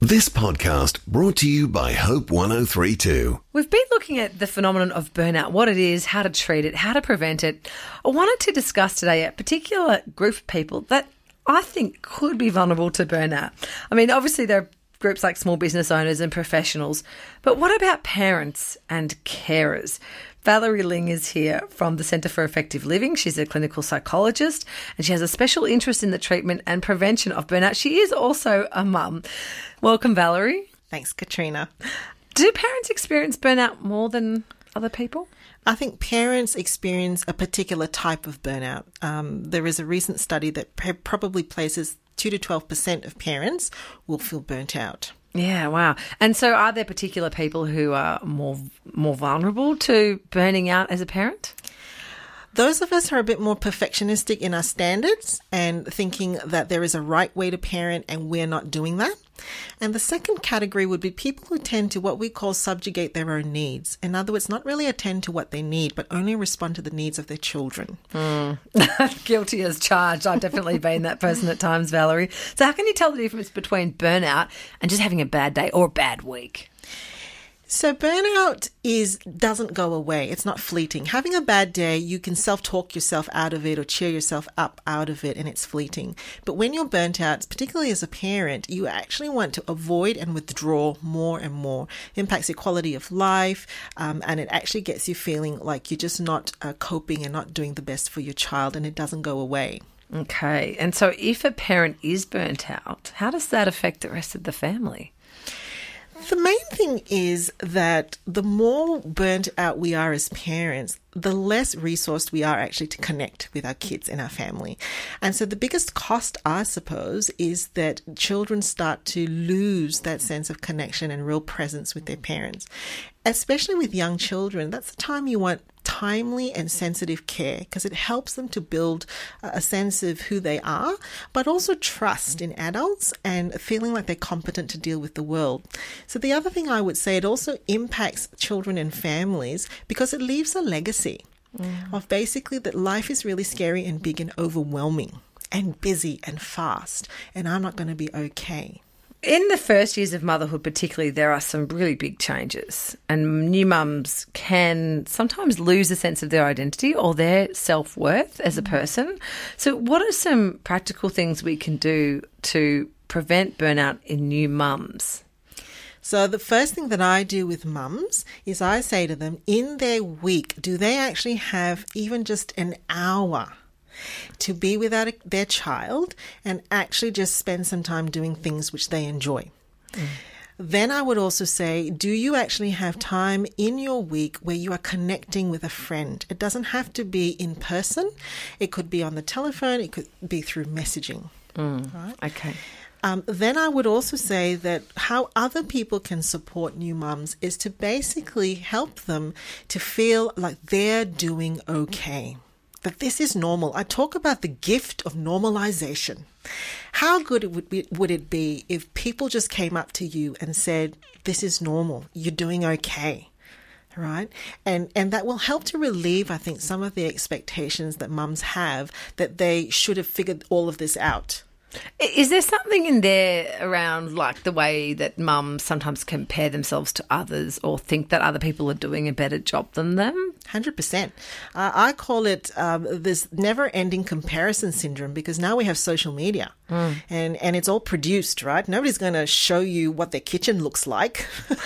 This podcast brought to you by Hope 103.2. We've been looking at the phenomenon of burnout, what it is, how to treat it, how to prevent it. I wanted to discuss today a particular group of people that I think could be vulnerable to burnout. I mean, obviously there are groups like small business owners and professionals, but what about parents and carers? Valerie Ling is here from the Centre for Effective Living. She's a clinical psychologist and she has a special interest in the treatment and prevention of burnout. She is also a mum. Welcome, Valerie. Thanks, Katrina. Do parents experience burnout more than other people? I think parents experience a particular type of burnout. There is a recent study that probably places 2 to 12% of parents will feel burnt out. Yeah, wow. And so are there particular people who are more vulnerable to burning out as a parent? Those of us who are a bit more perfectionistic in our standards and thinking that there is a right way to parent and we're not doing that. And the second category would be people who tend to what we call subjugate their own needs. In other words, not really attend to what they need, but only respond to the needs of their children. Guilty as charged. I've definitely been that person at times, Valerie. So how can you tell the difference between burnout and just having a bad day or a bad week? So burnout doesn't go away. It's not fleeting. Having a bad day, you can self-talk yourself out of it or cheer yourself up out of it, and it's fleeting. But when you're burnt out, particularly as a parent, you actually want to avoid and withdraw more and more. It impacts your quality of life, and it actually gets you feeling like you're just not coping and not doing the best for your child, and it doesn't go away. Okay. And so if a parent is burnt out, how does that affect the rest of the family? The main thing is that the more burnt out we are as parents, the less resourced we are actually to connect with our kids and our family. And so the biggest cost, I suppose, is that children start to lose that sense of connection and real presence with their parents. Especially with young children, that's the time you want timely and sensitive care because it helps them to build a sense of who they are, but also trust in adults and feeling like they're competent to deal with the world. So the other thing I would say, it also impacts children and families because it leaves a legacy of basically that life is really scary and big and overwhelming and busy and fast, and I'm not going to be okay. In the first years of motherhood particularly, there are some really big changes and new mums can sometimes lose a sense of their identity or their self-worth as a person. So what are some practical things we can do to prevent burnout in new mums? So the first thing that I do with mums is I say to them, in their week, do they actually have even just an hour to be without their child and actually just spend some time doing things which they enjoy? Then I would also say, do you actually have time in your week where you are connecting with a friend? It doesn't have to be in person. It could be on the telephone. It could be through messaging. Right? Okay. Then I would also say that how other people can support new mums is to basically help them to feel like they're doing okay, that this is normal. I talk about the gift of normalization. How good would it be if people just came up to you and said, this is normal, you're doing okay, right? And that will help to relieve, I think, some of the expectations that mums have that they should have figured all of this out. Is there something in there around like the way that mums sometimes compare themselves to others or think that other people are doing a better job than them? 100%. I call it this never-ending comparison syndrome because now we have social media and it's all produced, right? Nobody's going to show you what their kitchen looks like.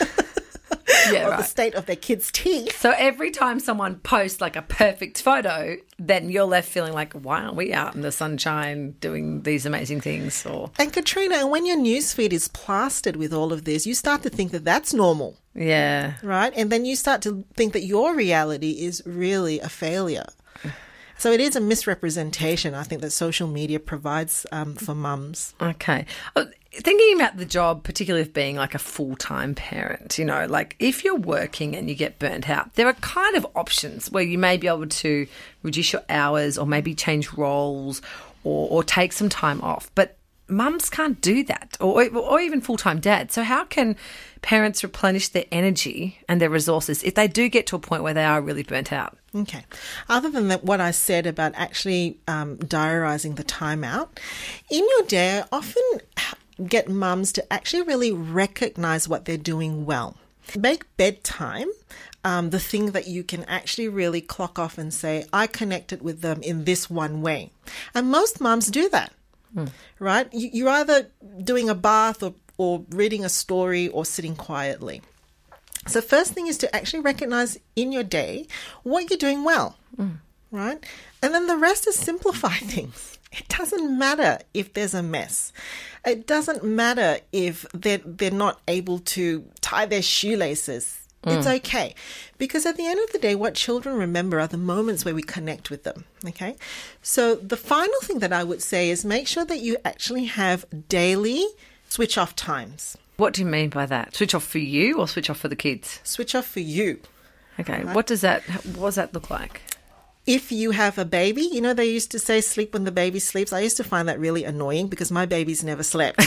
Yeah, or right. The state of their kids' teeth. So every time someone posts like a perfect photo, then you're left feeling like, why aren't we out in the sunshine doing these amazing things? And Katrina, when your newsfeed is plastered with all of this, you start to think that that's normal. Yeah. Right? And then you start to think that your reality is really a failure. So it is a misrepresentation, I think, that social media provides for mums. Okay. Thinking about the job, particularly of being like a full-time parent, you know, like if you're working and you get burnt out, there are kind of options where you may be able to reduce your hours or maybe change roles or take some time off. But mums can't do that or even full-time dads. So how can parents replenish their energy and their resources if they do get to a point where they are really burnt out? Okay. Other than that, what I said about actually diarising the time out, in your day, often get mums to actually really recognize what they're doing well. Make bedtime the thing that you can actually really clock off and say, I connected with them in this one way. And most mums do that, right? You're either doing a bath or reading a story or sitting quietly. So first thing is to actually recognize in your day what you're doing well, right? And then the rest is simplify things. It doesn't matter if there's a mess. It doesn't matter if they're not able to tie their shoelaces. It's okay. Because at the end of the day, what children remember are the moments where we connect with them, okay? So the final thing that I would say is make sure that you actually have daily switch off times. What do you mean by that? Switch off for you or switch off for the kids? Switch off for you. Okay. What does that look like? If you have a baby, you know, they used to say sleep when the baby sleeps. I used to find that really annoying because my babies never slept.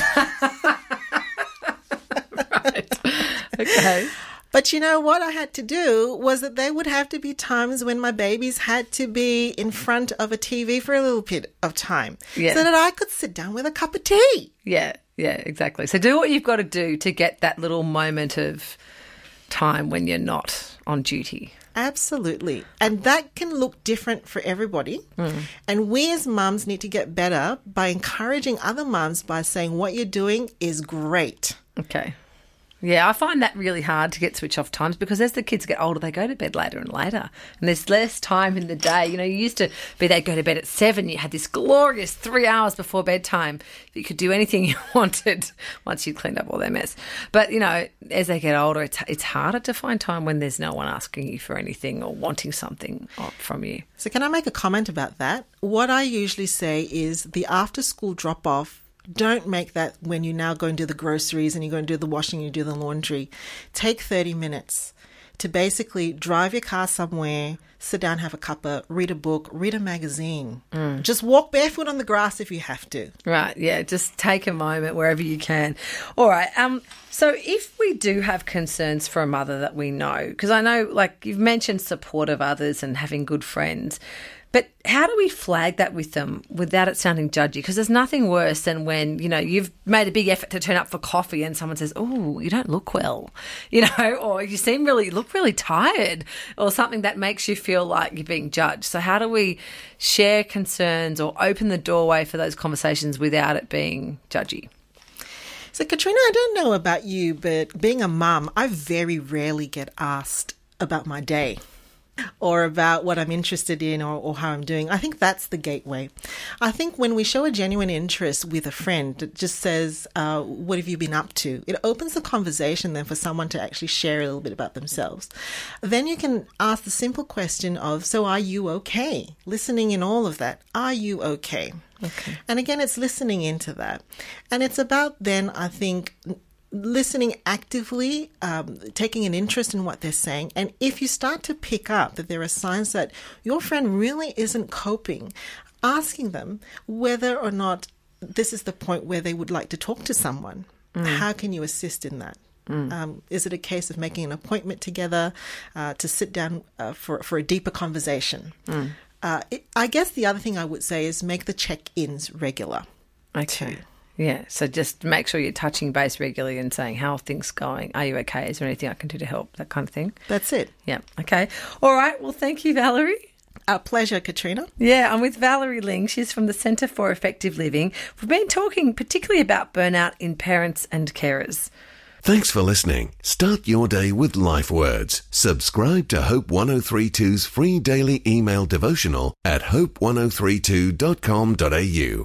Right. Okay. But you know what I had to do was that there would have to be times when my babies had to be in front of a TV for a little bit of time so that I could sit down with a cup of tea. Yeah, exactly. So do what you've got to do to get that little moment of time when you're not on duty. Absolutely. And that can look different for everybody. And we as mums need to get better by encouraging other mums by saying what you're doing is great. Okay. Yeah, I find that really hard to get switch off times because as the kids get older, they go to bed later and later. And there's less time in the day. You know, you used to be they'd go to bed at 7. You had this glorious 3 hours before bedtime. You could do anything you wanted once you cleaned up all their mess. But, you know, as they get older, it's harder to find time when there's no one asking you for anything or wanting something from you. So can I make a comment about that? What I usually say is the after-school drop-off, don't make that when you now go and do the groceries and you go and do the washing, you do the laundry. Take 30 minutes to basically drive your car somewhere, sit down, have a cuppa, read a book, read a magazine. Just walk barefoot on the grass if you have to. Right, yeah, just take a moment wherever you can. All right, so if we do have concerns for a mother that we know, because I know, like you've mentioned support of others and having good friends, but how do we flag that with them without it sounding judgy? Because there's nothing worse than when, you know, you've made a big effort to turn up for coffee and someone says, oh, you don't look well, you know, or you look really tired or something that makes you feel like you're being judged. So how do we share concerns or open the doorway for those conversations without it being judgy? So, Katrina, I don't know about you, but being a mum, I very rarely get asked about my day or about what I'm interested in or how I'm doing. I think that's the gateway. I think when we show a genuine interest with a friend that just says, what have you been up to? It opens the conversation then for someone to actually share a little bit about themselves. Then you can ask the simple question of, so are you okay? Listening in all of that. Are you okay? Okay. And again, it's listening into that. And it's about then, I think, listening actively, taking an interest in what they're saying. And if you start to pick up that there are signs that your friend really isn't coping, asking them whether or not this is the point where they would like to talk to someone. How can you assist in that? Is it a case of making an appointment together to sit down for a deeper conversation? I guess the other thing I would say is make the check-ins regular. Okay. Too. Yeah, so just make sure you're touching base regularly and saying, how are things going? Are you okay? Is there anything I can do to help? That kind of thing. That's it. Yeah, okay. All right, well, thank you, Valerie. Our pleasure, Katrina. Yeah, I'm with Valerie Ling. She's from the Centre for Effective Living. We've been talking particularly about burnout in parents and carers. Thanks for listening. Start your day with Life Words. Subscribe to Hope 1032's free daily email devotional at hope1032.com.au.